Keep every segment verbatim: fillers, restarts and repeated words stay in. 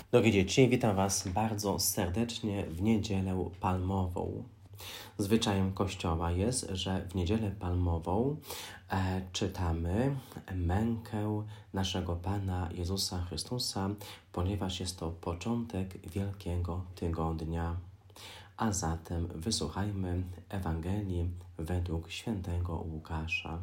Drogie dzieci, witam Was bardzo serdecznie w Niedzielę Palmową. Zwyczajem Kościoła jest, że w Niedzielę Palmową e, czytamy mękę naszego Pana Jezusa Chrystusa, ponieważ jest to początek Wielkiego Tygodnia. A zatem wysłuchajmy Ewangelii według świętego Łukasza.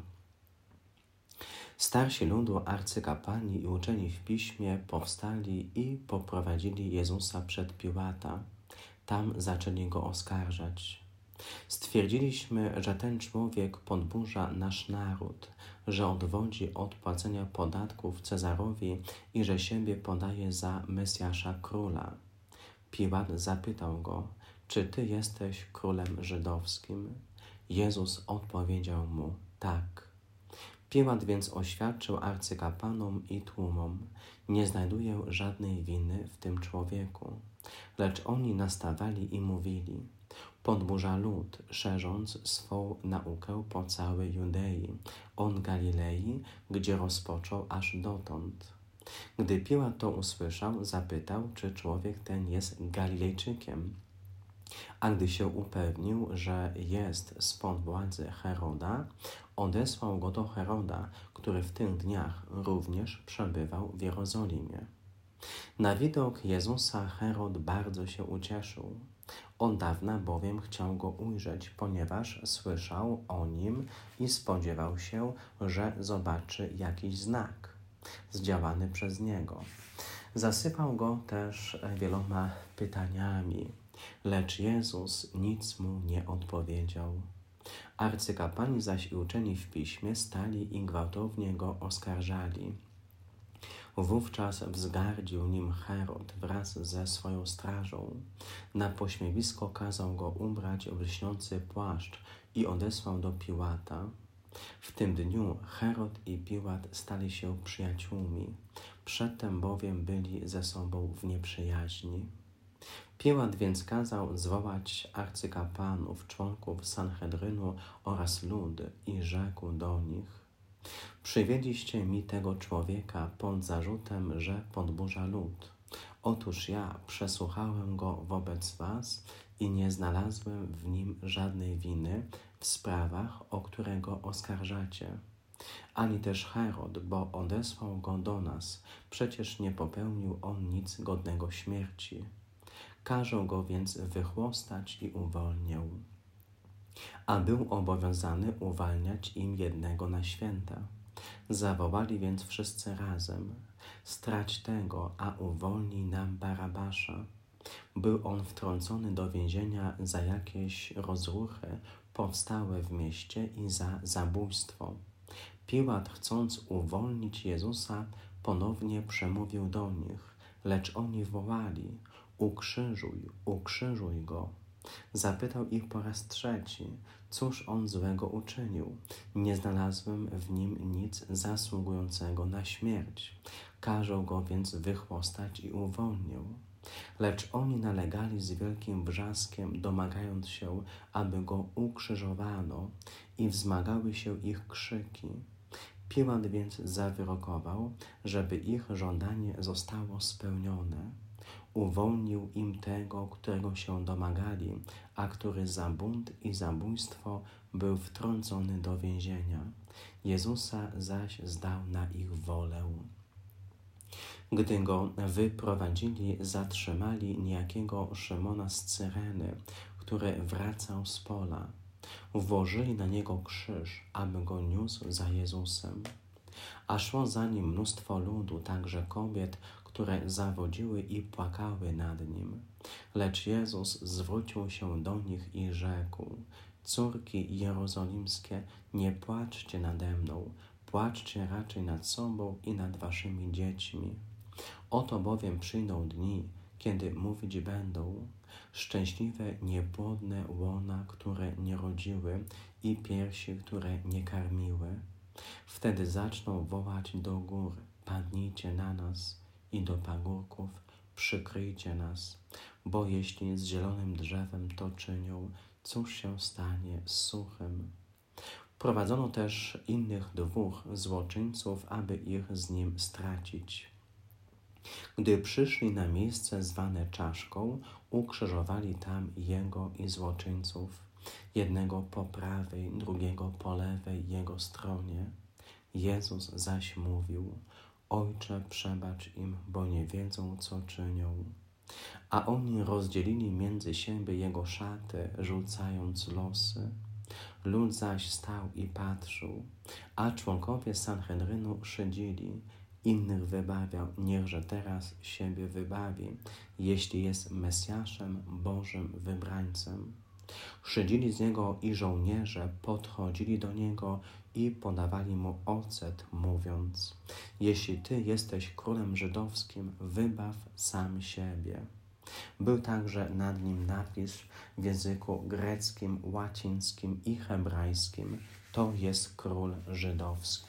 Starsi ludu, arcykapłani i uczeni w piśmie powstali i poprowadzili Jezusa przed Piłata. Tam zaczęli go oskarżać. Stwierdziliśmy, że ten człowiek podburza nasz naród, że odwodzi od płacenia podatków Cezarowi i że siebie podaje za Mesjasza króla. Piłat zapytał go, czy ty jesteś królem żydowskim? Jezus odpowiedział mu, tak. Piłat więc oświadczył arcykapłanom i tłumom, nie znajduję żadnej winy w tym człowieku. Lecz oni nastawali i mówili, podburza lud, szerząc swą naukę po całej Judei, on Galilei, gdzie rozpoczął aż dotąd. Gdy Piłat to usłyszał, zapytał, czy człowiek ten jest Galilejczykiem. A gdy się upewnił, że jest spod władzy Heroda, odesłał go do Heroda, który w tych dniach również przebywał w Jerozolimie. Na widok Jezusa Herod bardzo się ucieszył. Od dawna bowiem chciał go ujrzeć, ponieważ słyszał o nim i spodziewał się, że zobaczy jakiś znak zdziałany przez niego. Zasypał go też wieloma pytaniami, lecz Jezus nic mu nie odpowiedział. Arcykapłani zaś i uczeni w piśmie stali i gwałtownie go oskarżali. Wówczas wzgardził nim Herod wraz ze swoją strażą. Na pośmiewisko kazał go ubrać w lśniący płaszcz i odesłał do Piłata. W tym dniu Herod i Piłat stali się przyjaciółmi, przedtem bowiem byli ze sobą w nieprzyjaźni. Piłat więc kazał zwołać arcykapłanów, członków Sanhedrynu oraz lud i rzekł do nich, przywieźliście mi tego człowieka pod zarzutem, że podburza lud. Otóż ja przesłuchałem go wobec was i nie znalazłem w nim żadnej winy w sprawach, o które go oskarżacie. Ani też Herod, bo odesłał go do nas, przecież nie popełnił on nic godnego śmierci. Każą go więc wychłostać i uwolnię. A był obowiązany uwalniać im jednego na święta. Zawołali więc wszyscy razem, strać tego, a uwolnij nam Barabasza. Był on wtrącony do więzienia za jakieś rozruchy powstałe w mieście i za zabójstwo. Piłat, chcąc uwolnić Jezusa, ponownie przemówił do nich, lecz oni wołali, ukrzyżuj, ukrzyżuj go. Zapytał ich po raz trzeci, cóż on złego uczynił. Nie znalazłem w nim nic zasługującego na śmierć. Każą go więc wychłostać i uwolnił. Lecz oni nalegali z wielkim wrzaskiem, domagając się, aby go ukrzyżowano, i wzmagały się ich krzyki. Piłat więc zawyrokował, żeby ich żądanie zostało spełnione. Uwolnił im tego, którego się domagali, a który za bunt i zabójstwo był wtrącony do więzienia. Jezusa zaś zdał na ich wolę. Gdy go wyprowadzili, zatrzymali niejakiego Szymona z Cyreny, który wracał z pola. Włożyli na niego krzyż, aby go niósł za Jezusem. A szło za nim mnóstwo ludu, także kobiet, które zawodziły i płakały nad nim. Lecz Jezus zwrócił się do nich i rzekł, córki jerozolimskie, nie płaczcie nade mną, płaczcie raczej nad sobą i nad waszymi dziećmi. Oto bowiem przyjdą dni, kiedy mówić będą, szczęśliwe niepłodne łona, które nie rodziły i piersi, które nie karmiły. Wtedy zaczną wołać do gór, padnijcie na nas, i do pagórków, przykryjcie nas, bo jeśli z zielonym drzewem to czynią, cóż się stanie z suchym? Prowadzono też innych dwóch złoczyńców, aby ich z nim stracić. Gdy przyszli na miejsce zwane Czaszką, ukrzyżowali tam Jego i złoczyńców, jednego po prawej, drugiego po lewej Jego stronie. Jezus zaś mówił: Ojcze, przebacz im, bo nie wiedzą, co czynią. A oni rozdzielili między siebie Jego szaty, rzucając losy. Lud zaś stał i patrzył, a członkowie Sanhedrynu szydzili: Innych wybawiał, niechże teraz siebie wybawi, jeśli jest Mesjaszem, Bożym wybrańcem. Szydzili z Niego i żołnierze podchodzili do Niego i podawali Mu ocet, mówiąc: Jeśli Ty jesteś królem żydowskim, wybaw sam siebie. Był także nad nim napis w języku greckim, łacińskim i hebrajskim: To jest król żydowski.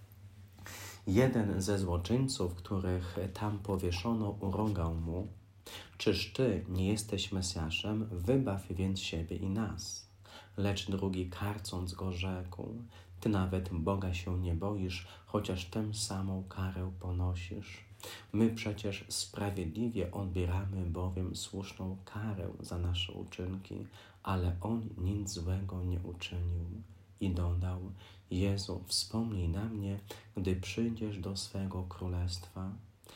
Jeden ze złoczyńców, których tam powieszono, urągał mu: Czyż Ty nie jesteś Mesjaszem? Wybaw więc siebie i nas. Lecz drugi, karcąc go, rzekł: Ty nawet Boga się nie boisz, chociaż tę samą karę ponosisz. My przecież sprawiedliwie odbieramy bowiem słuszną karę za nasze uczynki, ale on nic złego nie uczynił. I dodał: Jezu, wspomnij na mnie, gdy przyjdziesz do swego królestwa.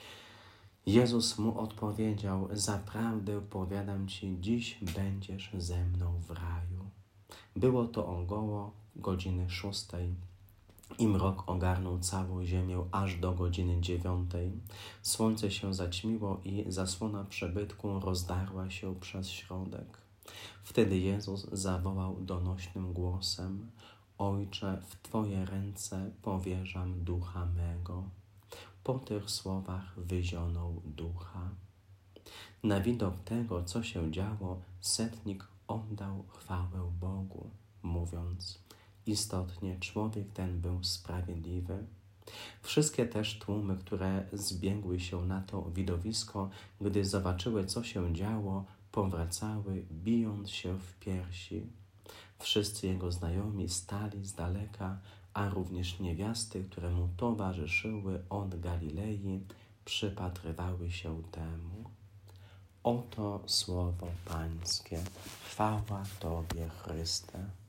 Jezus mu odpowiedział: Zaprawdę powiadam Ci, dziś będziesz ze mną w raju. Było to około godziny szóstej i mrok ogarnął całą ziemię aż do godziny dziewiątej. Słońce się zaćmiło i zasłona przybytku rozdarła się przez środek. Wtedy Jezus zawołał donośnym głosem: Ojcze, w Twoje ręce powierzam ducha mego. Po tych słowach wyzionął ducha. Na widok tego, co się działo, setnik oddał chwałę Bogu, mówiąc: Istotnie człowiek ten był sprawiedliwy. Wszystkie też tłumy, które zbiegły się na to widowisko, gdy zobaczyły, co się działo, powracały, bijąc się w piersi. Wszyscy jego znajomi stali z daleka, a również niewiasty, które mu towarzyszyły od Galilei, przypatrywały się temu. Oto słowo Pańskie. Chwała Tobie, Chryste.